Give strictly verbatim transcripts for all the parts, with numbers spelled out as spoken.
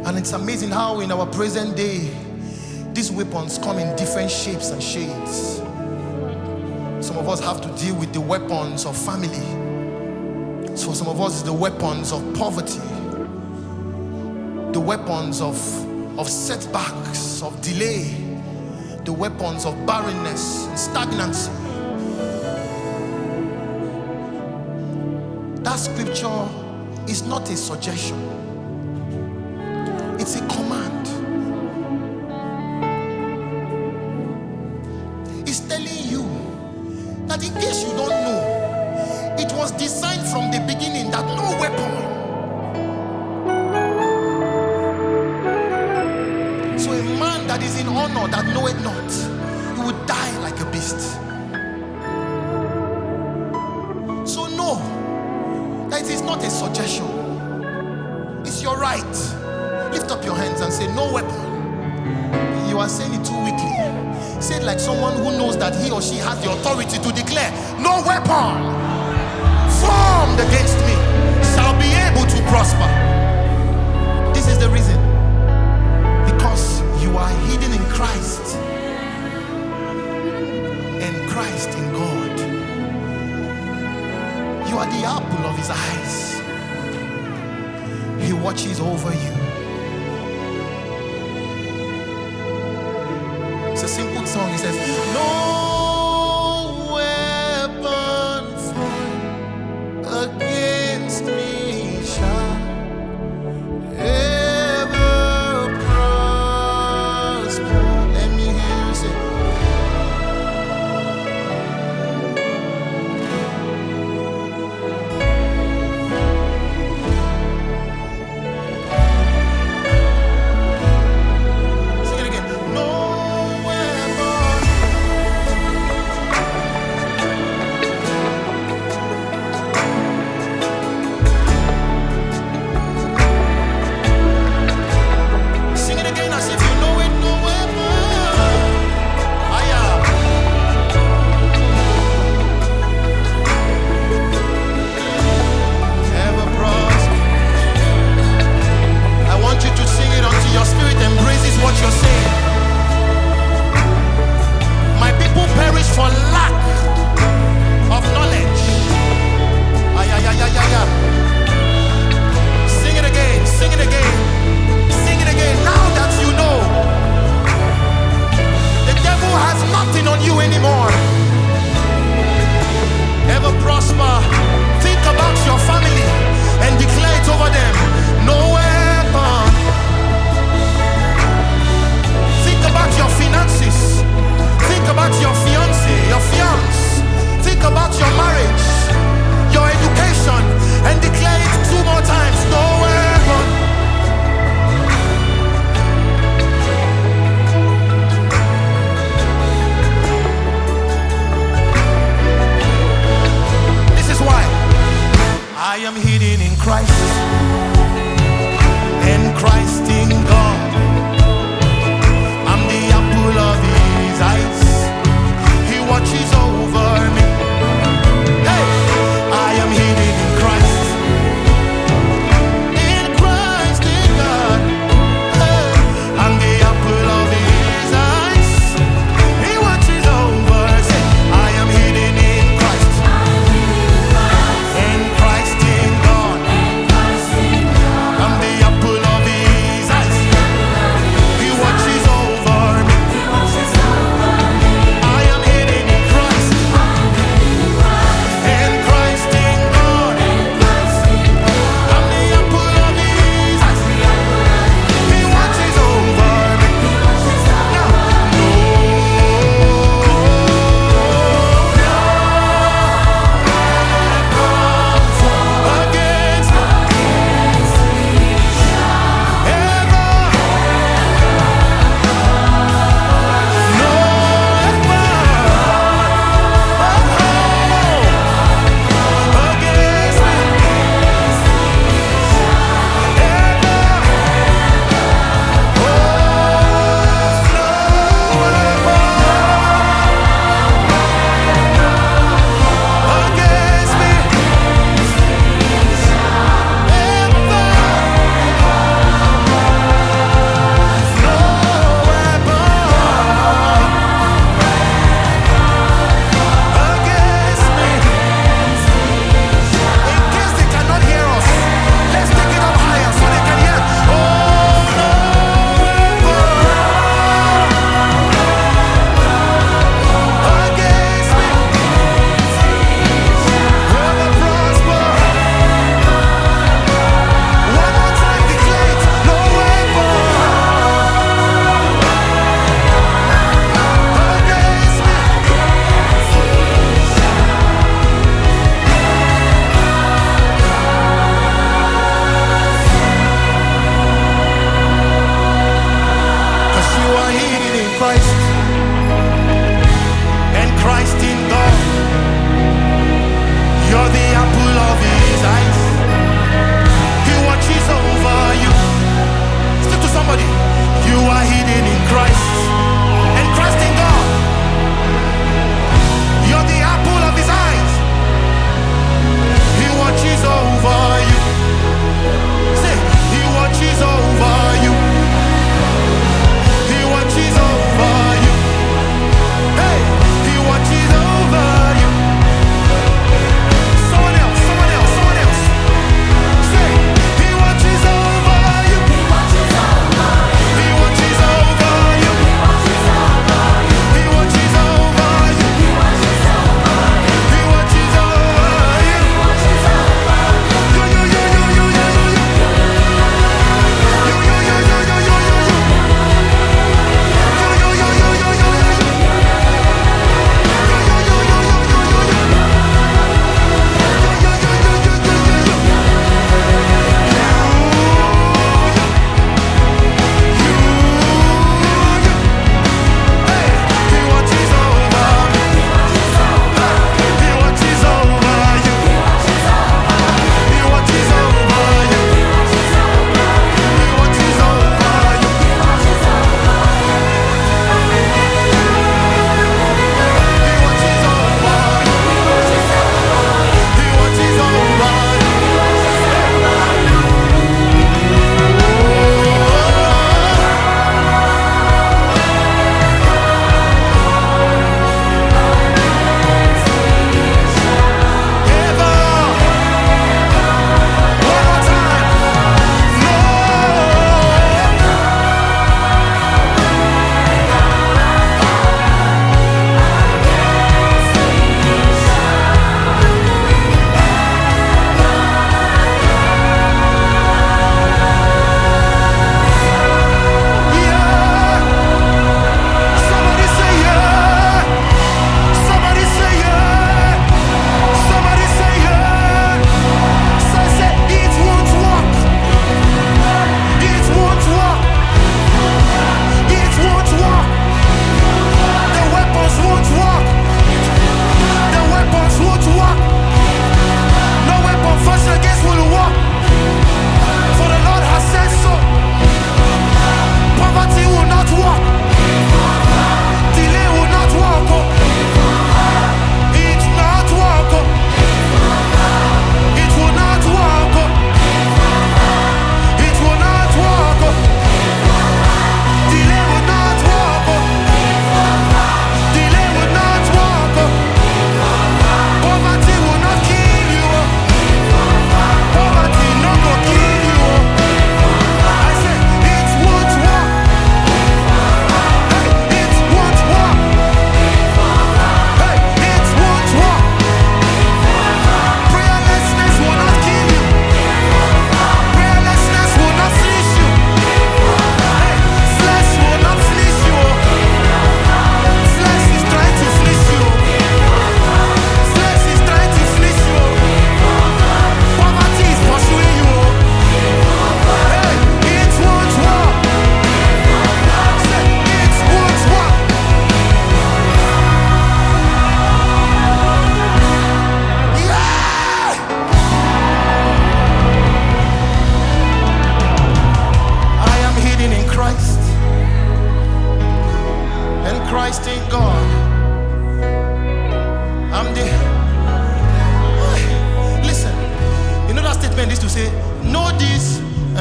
And it's amazing how in our present day, these weapons come in different shapes and shades. Some of us have to deal with the weapons of family. So for some of us, it's the weapons of poverty, the weapons of, of setbacks, of delay, the weapons of barrenness and stagnancy. That scripture is not a suggestion, it's a command. It's telling you that in case you don't know, it was designed from the beginning that no weapon. So a man that is in honor that knoweth not, he would die like a beast. So know that it is not a suggestion, it's your right. Lift up your hands and say, no weapon. You are saying it too weakly. Say it like someone who knows that he or she has the authority to declare, no weapon formed against me shall be able to prosper. This is the reason. Because you are hidden in Christ, and Christ in God. You are the apple of his eyes. He watches over you. It's a simple song. He says, no weapon formed against me shall ever prosper. Let me hear you say, sing it again. No weapon. Sing it again as if you know it. No weapon. Aya. Ever prosper. I want you to sing it until your spirit embraces what you're saying. My people perish for lack of knowledge. Ay, ay, ay, ay, ay, ay. Sing it again, sing it again, sing it again. Now that you know, the devil has nothing on you anymore. Ever prosper. Think about your family and declare it over them. No weapon. Think about your finances. Think about your fiancé, your fiance. Think about your marriage, your education, and declare it two more times. No weapon. This is why I am hidden in Christ, and Christ in God. I'm the apple of his eyes. He watches over me. Hey, I am hidden in Christ. In Christ in God. Hey, I'm the apple of his eyes. He watches over. Say, I am hidden in Christ. In Christ in God. I'm the apple of his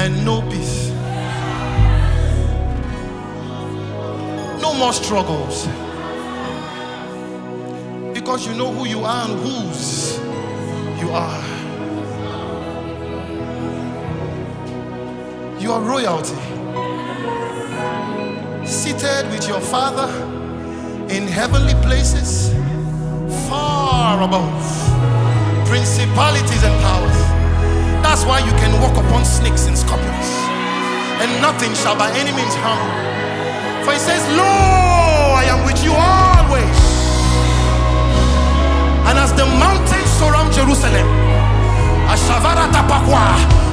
and no peace. No more struggles. Because you know who you are and whose you are. You are royalty. Seated with your Father in heavenly places, far above principalities and powers. That's why you can walk upon snakes and scorpions, and nothing shall by any means harm you. For he says, lo, I am with you always. And as the mountains surround Jerusalem, Ashavara Tapakwa,